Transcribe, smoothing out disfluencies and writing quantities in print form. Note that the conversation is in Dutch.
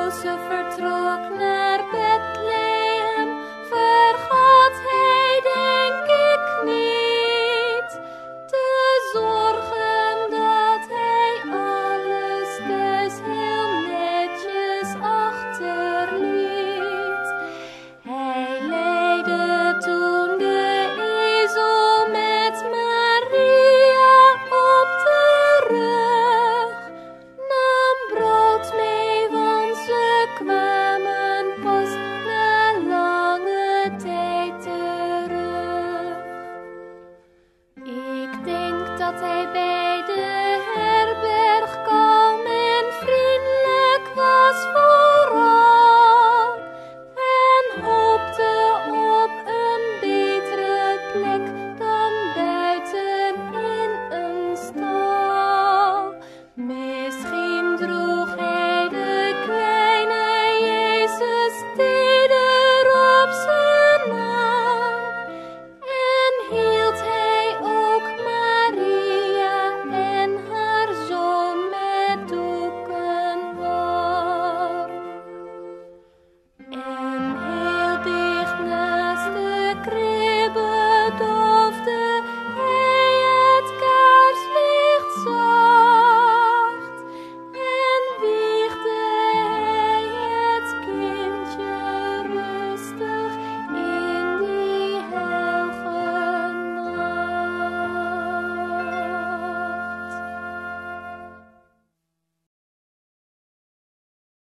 Jozef vertrok naar Bethlehem, vergat hij denk ik niet te zorgen dat hij alles thuis heel netjes achterliet. Hij leidde toen de ezel met Maria op de rug, nam brood mee, want ze kwamen pas na lange tijd terug. Ik denk dat hij bij